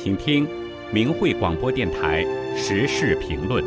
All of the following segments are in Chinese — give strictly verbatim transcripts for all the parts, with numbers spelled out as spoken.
请听明慧广播电台时事评论。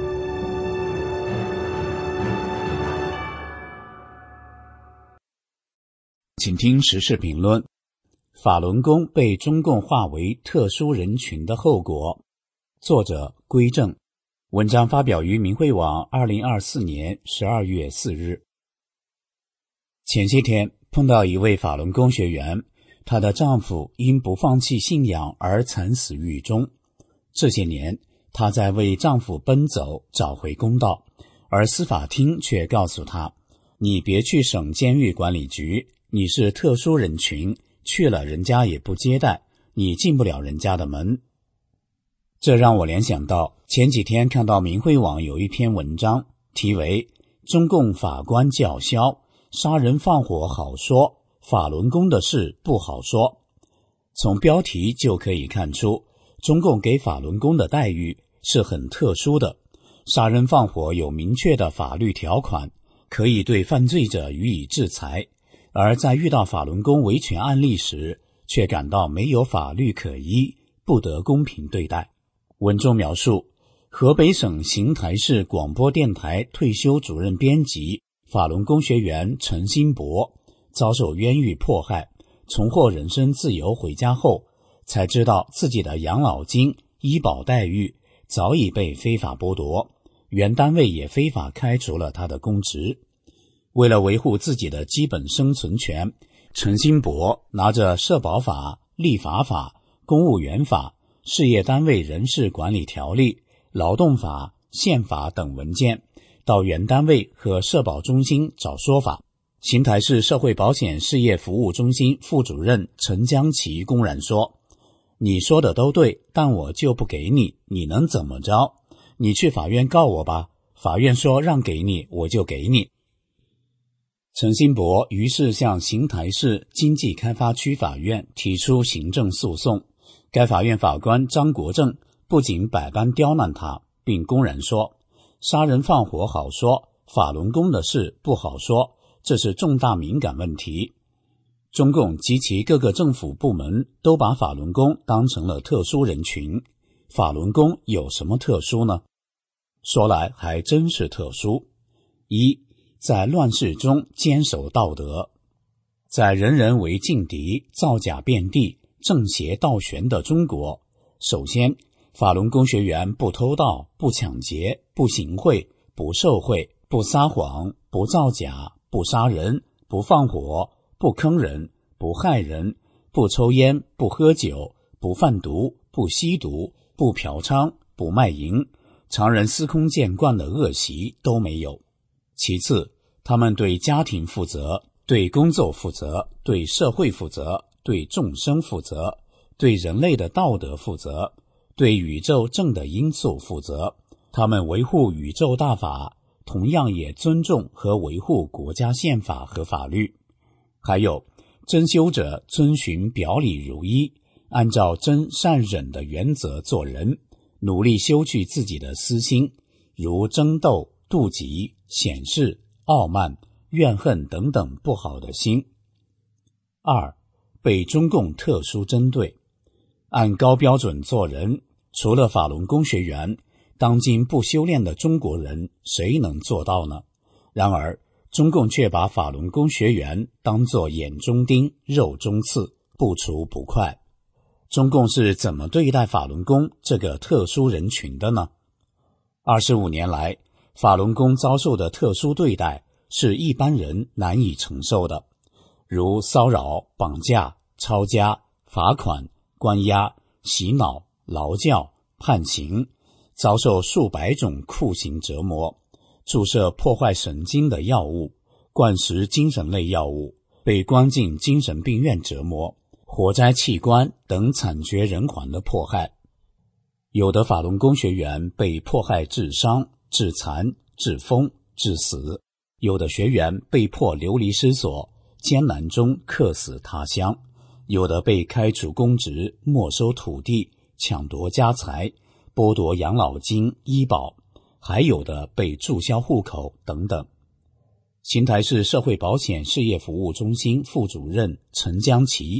请听时事评论：法轮功被中共划为特殊人群的后果。作者归正，文章发表于明慧网二零二四年十二月四日。前些天碰到一位法轮功学员，她的丈夫因不放弃信仰而惨死狱中。这些年，她在为丈夫奔走，找回公道，而司法厅却告诉她，你别去省监狱管理局，你是特殊人群，去了人家也不接待，你进不了人家的门。这让我联想到前几天看到明慧网有一篇文章，题为中共法官叫嚣，杀人放火好说，法轮功的事不好说。从标题就可以看出，中共给法轮功的待遇是很特殊的。杀人放火有明确的法律条款，可以对犯罪者予以制裁，而在遇到法轮功维权案例时，却感到没有法律可依，不得公平对待。文中描述，河北省邢台市广播电台退休主任编辑法轮功学员陈新博遭受冤狱迫害，重获人身自由回家后，才知道自己的养老金、医保待遇早已被非法剥夺，原单位也非法开除了他的公职。为了维护自己的基本生存权，陈新博拿着社保法、立法法、公务员法、事业单位人事管理条例、劳动法、宪法等文件，到原单位和社保中心找说法。邢台市社会保险事业服务中心副主任陈江奇公然说，你说的都对，但我就不给你，你能怎么着？你去法院告我吧，法院说让给你，我就给你。陈新博于是向邢台市经济开发区法院提出行政诉讼。该法院法官张国正不仅百般刁难他，并公然说，杀人放火好说，法轮功的事不好说，这是重大敏感问题。中共及其各个政府部门都把法轮功当成了特殊人群。法轮功有什么特殊呢？说来还真是特殊。一，在乱世中坚守道德。在人人为劲敌、造假遍地、正邪倒悬的中国，首先，法轮功学员不偷盗、不抢劫、不行贿、不受贿、不撒谎、不造假、不杀人、不放火、不坑人、不害人、不抽烟、不喝酒、不贩毒、不吸毒、不嫖娼、不卖淫，常人司空见惯的恶习都没有。其次，他们对家庭负责，对工作负责，对社会负责，对众生负责，对人类的道德负责，对宇宙正的因素负责。他们维护宇宙大法，同样也尊重和维护国家宪法和法律。还有，真修者遵循表里如一，按照真善忍的原则做人，努力修去自己的私心，如争斗、妒忌、显示、傲慢、怨恨等等不好的心。二，被中共特殊针对。按高标准做人，除了法轮功学员，当今不修炼的中国人谁能做到呢？然而中共却把法轮功学员当作眼中钉、肉中刺，不除不快。中共是怎么对待法轮功这个特殊人群的呢？二十五年来，法轮功遭受的特殊对待是一般人难以承受的，如骚扰、绑架、抄家、罚款、关押、洗脑、劳教、判刑，遭受数百种酷刑折磨，注射破坏神经的药物，灌食精神类药物，被关进精神病院折磨，活摘器官等惨绝人寰的迫害。有的法轮功学员被迫害致伤、致残、致疯、致死，有的学员被迫流离失所，艰难中客死他乡，有的被开除公职、没收土地、抢夺家财、剥夺养老金、医保，还有的被注销户口等等。邢台市社会保险事业服务中心副主任陈江奇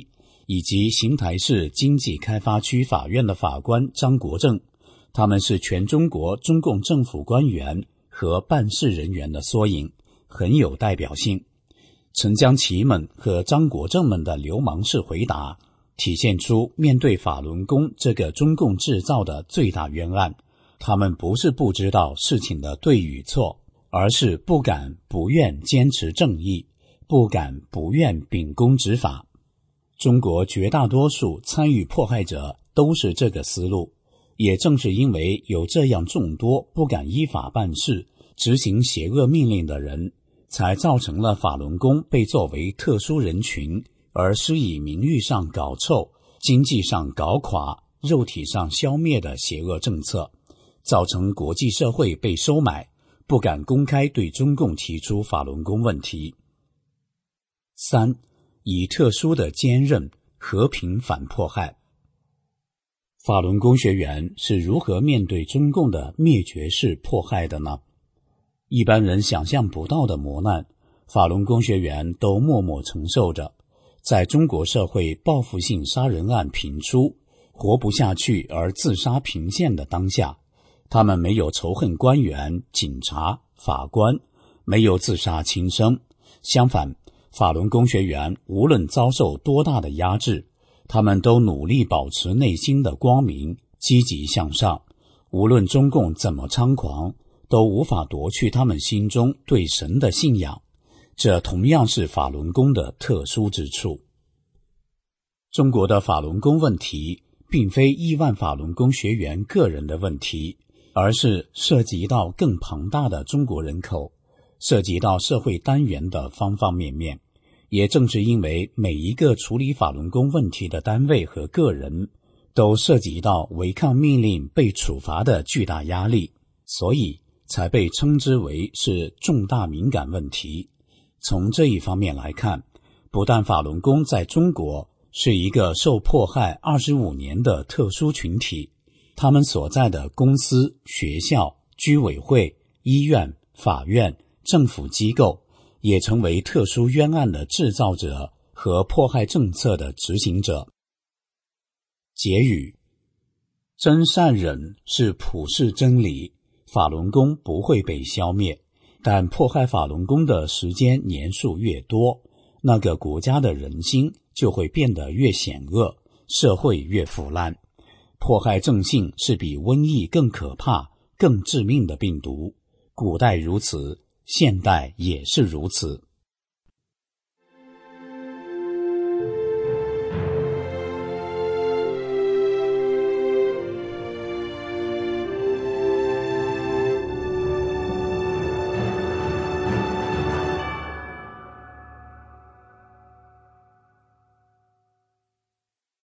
以及邢台市经济开发区法院的法官张国正，他们是全中国中共政府官员和办事人员的缩影，很有代表性。陈江奇们和张国正们的流氓式回答，体现出面对法轮功这个中共制造的最大冤案，他们不是不知道事情的对与错，而是不敢不愿坚持正义，不敢不愿秉公执法。中国绝大多数参与迫害者都是这个思路，也正是因为有这样众多不敢依法办事、执行邪恶命令的人，才造成了法轮功被作为特殊人群而施以名誉上搞臭、经济上搞垮、肉体上消灭的邪恶政策，造成国际社会被收买，不敢公开对中共提出法轮功问题。三、以特殊的坚韧和平反迫害。法轮功学员是如何面对中共的灭绝式迫害的呢？一般人想象不到的磨难，法轮功学员都默默承受着。在中国社会报复性杀人案频出、活不下去而自杀频现的当下，他们没有仇恨官员、警察、法官，没有自杀轻生。相反，法轮功学员无论遭受多大的压制，他们都努力保持内心的光明，积极向上。无论中共怎么猖狂，都无法夺去他们心中对神的信仰。这同样是法轮功的特殊之处。中国的法轮功问题并非亿万法轮功学员个人的问题，而是涉及到更庞大的中国人口，涉及到社会单元的方方面面。也正是因为每一个处理法轮功问题的单位和个人都涉及到违抗命令被处罚的巨大压力，所以才被称之为是重大敏感问题。从这一方面来看，不但法轮功在中国是一个受迫害二十五年的特殊群体，他们所在的公司、学校、居委会、医院、法院、政府机构也成为特殊冤案的制造者和迫害政策的执行者。结语：真善忍是普世真理，法轮功不会被消灭，但迫害法轮功的时间年数越多，那个国家的人心就会变得越险恶，社会越腐烂。迫害正信是比瘟疫更可怕、更致命的病毒，古代如此，现代也是如此。